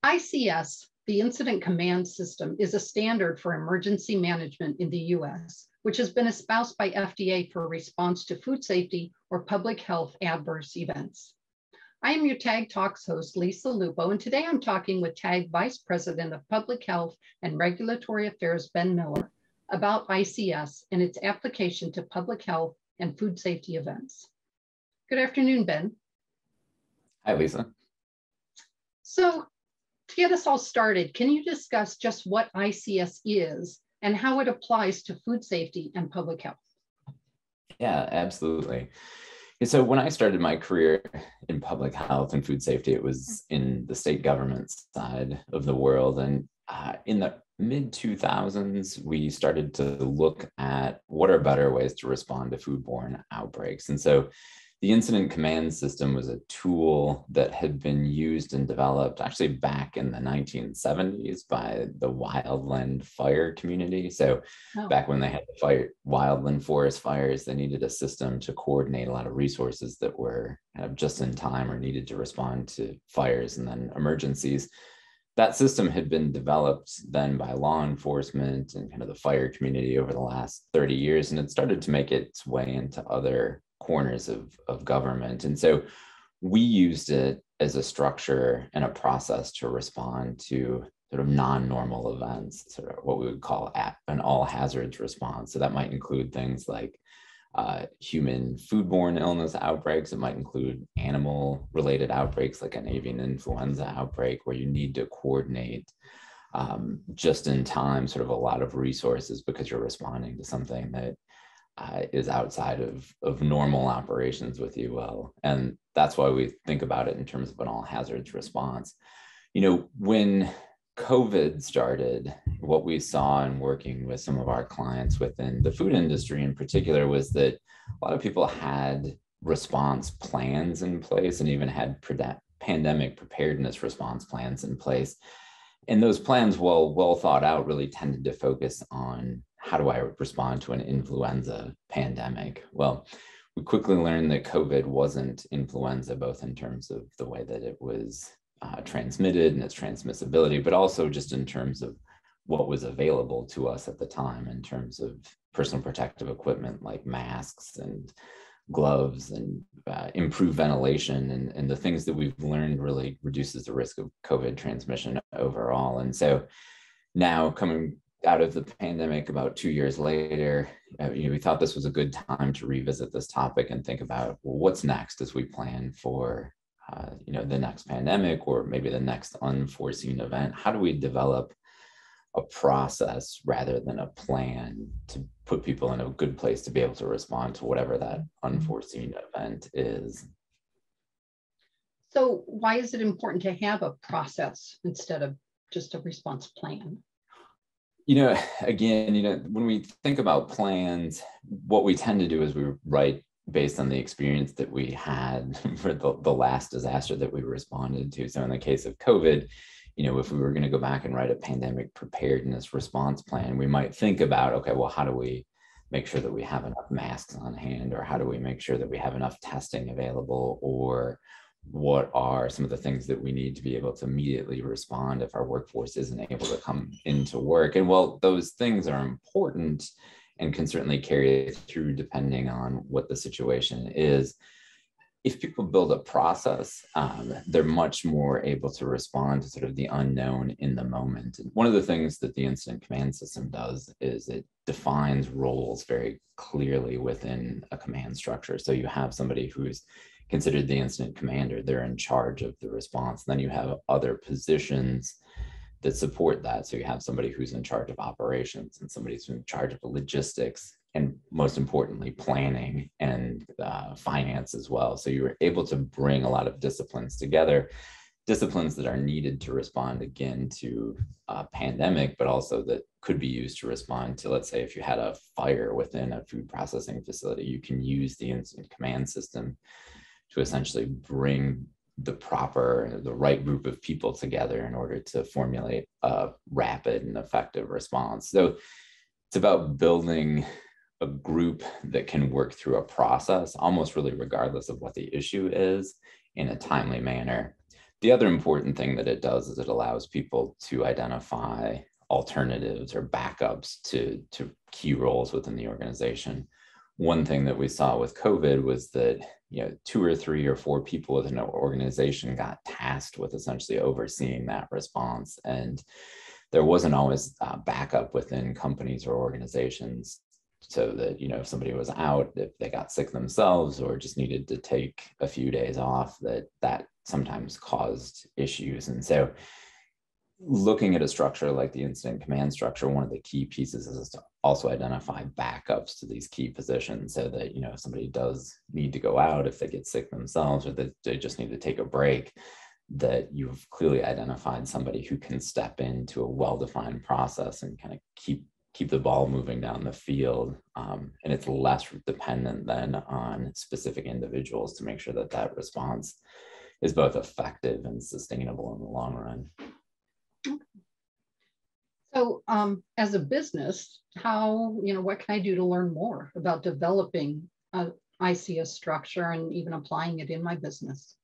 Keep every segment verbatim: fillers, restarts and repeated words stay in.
I C S, the Incident Command System, is a standard for emergency management in the U S, which has been espoused by F D A for response to food safety or public health adverse events. I am your TAG Talks host, Lisa Lupo, and today I'm talking with TAG Vice President of Public Health and Regulatory Affairs, Ben Miller, about I C S and its application to public health and food safety events. Good afternoon, Ben. Hi, Lisa. So to get us all started, can you discuss just what I C S is and how it applies to food safety and public health? Yeah, absolutely. So when I started my career in public health and food safety, it was in the state government side of the world. And uh, in the mid two thousands, we started to look at what are better ways to respond to foodborne outbreaks. And so the Incident Command System was a tool that had been used and developed actually back in the nineteen seventies by the wildland fire community. So oh. back when they had the fire, wildland forest fires, they needed a system to coordinate a lot of resources that were kind of just in time or needed to respond to fires and then emergencies. That system had been developed then by law enforcement and kind of the fire community over the last thirty years, and it started to make its way into other corners of, of government. And so we used it as a structure and a process to respond to sort of non-normal events, sort of what we would call an all hazards response. So that might include things like uh, human foodborne illness outbreaks. It might include animal related outbreaks like an avian influenza outbreak where you need to coordinate um, just in time, sort of a lot of resources because you're responding to something that Uh, is outside of, of normal operations, with you will. And that's why we think about it in terms of an all hazards response. You know, when COVID started, what we saw in working with some of our clients within the food industry in particular was that a lot of people had response plans in place and even had pre- pandemic preparedness response plans in place. And those plans, well, well thought out, really tended to focus on how do I respond to an influenza pandemic? Well, we quickly learned that COVID wasn't influenza, both in terms of the way that it was uh, transmitted and its transmissibility, but also just in terms of what was available to us at the time in terms of personal protective equipment like masks and gloves and uh, improved ventilation and, and the things that we've learned really reduces the risk of COVID transmission overall. And so now coming out of the pandemic about two years later, uh, you know, we thought this was a good time to revisit this topic and think about, well, what's next as we plan for, uh, you know, the next pandemic or maybe the next unforeseen event. How do we develop a process rather than a plan to put people in a good place to be able to respond to whatever that unforeseen event is? So why is it important to have a process instead of just a response plan? You know, again, you know, when we think about plans, what we tend to do is we write based on the experience that we had for the, the last disaster that we responded to. So in the case of COVID, you know, if we were going to go back and write a pandemic preparedness response plan, we might think about, okay, well, how do we make sure that we have enough masks on hand, or how do we make sure that we have enough testing available, or what are some of the things that we need to be able to immediately respond if our workforce isn't able to come into work? And well, those things are important and can certainly carry through depending on what the situation is. If people build a process, um, they're much more able to respond to sort of the unknown in the moment. And one of the things that the Incident Command System does is it defines roles very clearly within a command structure. So you have somebody who's considered the incident commander, they're in charge of the response. Then you have other positions that support that. So you have somebody who's in charge of operations and somebody who's in charge of logistics, and most importantly, planning and uh, finance as well. So you were able to bring a lot of disciplines together, disciplines that are needed to respond again to a pandemic, but also that could be used to respond to, let's say, if you had a fire within a food processing facility, you can use the incident command system to essentially bring the proper, the right group of people together in order to formulate a rapid and effective response. So it's about building a group that can work through a process, almost really regardless of what the issue is, in a timely manner. the other important thing that it does is it allows people to identify alternatives or backups to, to key roles within the organization. One thing that we saw with COVID was that, you know, two or three or four people within an organization got tasked with essentially overseeing that response. And there wasn't always uh, backup within companies or organizations, so that, you know, if somebody was out, if they got sick themselves or just needed to take a few days off, that that sometimes caused issues. And so looking at a structure like the incident command structure, one of the key pieces is to also identify backups to these key positions, so that, you know, if somebody does need to go out, if they get sick themselves, or that they just need to take a break, that you've clearly identified somebody who can step into a well-defined process and kind of keep keep the ball moving down the field. Um, and it's less dependent then on specific individuals to make sure that that response is both effective and sustainable in the long run. So um, as a business, how, you know, what can I do to learn more about developing a I C S structure and even applying it in my business?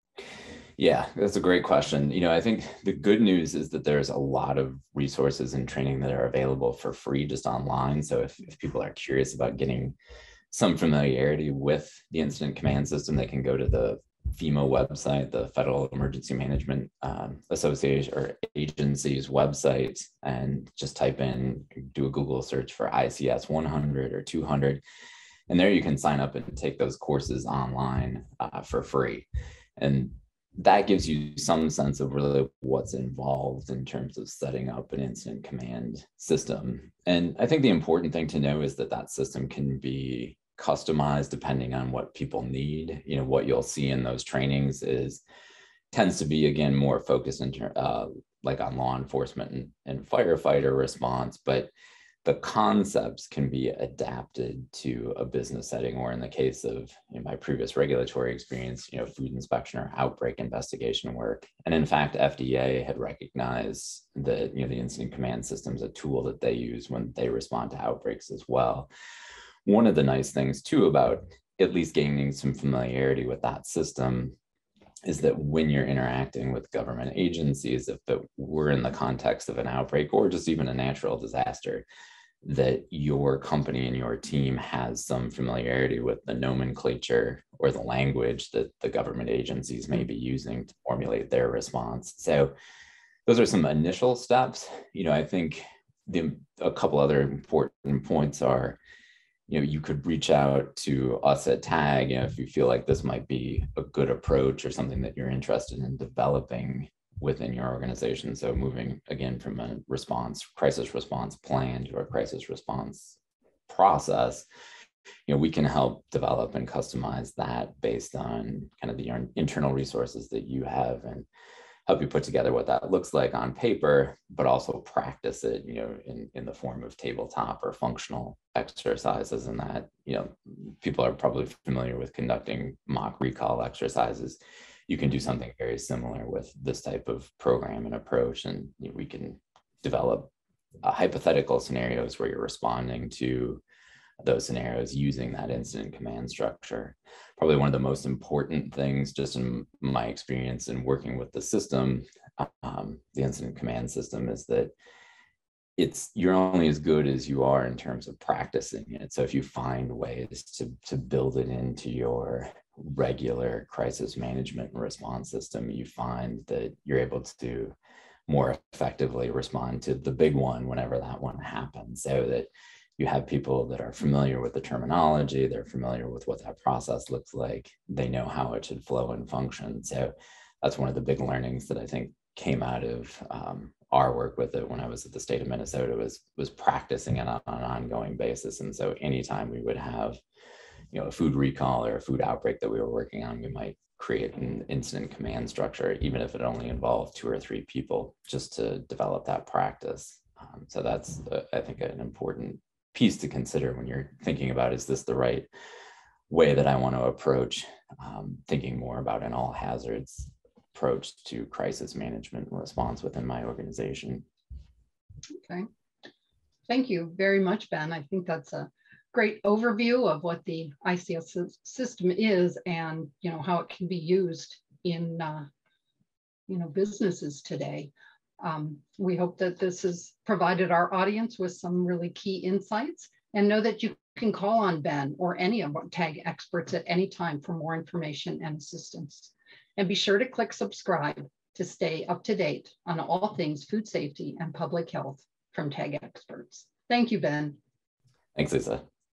Yeah, that's a great question. You know, I think the good news is that there's a lot of resources and training that are available for free just online. So if, if people are curious about getting some familiarity with the incident command system, they can go to the FEMA website, the Federal Emergency Management um, Association or Agency's website, and just type in, do a Google search for I C S one hundred or two hundred. And there you can sign up and take those courses online uh, for free. And that gives you some sense of really what's involved in terms of setting up an incident command system. And I think the important thing to know is that that system can be customized depending on what people need. You know, what you'll see in those trainings is tends to be, again, more focused in uh, like on law enforcement and, and firefighter response, but the concepts can be adapted to a business setting, or in the case of, in my previous regulatory experience, you know, food inspection or outbreak investigation work. And in fact, F D A had recognized that, you know, the incident command system is a tool that they use when they respond to outbreaks as well. One of the nice things too about at least gaining some familiarity with that system is that when you're interacting with government agencies, if it were in the context of an outbreak or just even a natural disaster, that your company and your team has some familiarity with the nomenclature or the language that the government agencies may be using to formulate their response. So those are some initial steps. You know, I think the, a couple other important points are, you know, you could reach out to us at TAG, you know, if you feel like this might be a good approach or something that you're interested in developing within your organization. So moving again from a response, crisis response plan to a crisis response process, you know, we can help develop and customize that based on kind of the internal resources that you have, and help you put together what that looks like on paper, but also practice it, you know, in, in the form of tabletop or functional exercises. And that, you know, people are probably familiar with conducting mock recall exercises. You can do something very similar with this type of program and approach, and you know, we can develop uh, hypothetical scenarios where you're responding to those scenarios using that incident command structure. Probably one of the most important things, just in my experience in working with the system, um, the incident command system, is that it's, you're only as good as you are in terms of practicing it. So if you find ways to, to build it into your regular crisis management and response system, you find that you're able to more effectively respond to the big one whenever that one happens, so that you have people that are familiar with the terminology, they're familiar with what that process looks like, they know how it should flow and function. So that's one of the big learnings that I think came out of um, our work with it when I was at the state of Minnesota, was was practicing it on, on an ongoing basis. And so anytime we would have, you know, a food recall or a food outbreak that we were working on, we might create an incident command structure, even if it only involved two or three people, just to develop that practice. Um, so that's, uh, I think, an important piece to consider when you're thinking about, is this the right way that I want to approach um, thinking more about an all hazards approach to crisis management and response within my organization. Okay. Thank you very much, Ben. I think that's a great overview of what the I C S system is, and you know how it can be used in uh, you know, businesses today. Um, we hope that this has provided our audience with some really key insights, and know that you can call on Ben or any of our TAG experts at any time for more information and assistance. And be sure to click subscribe to stay up to date on all things food safety and public health from TAG experts. Thank you, Ben. Thanks, Lisa.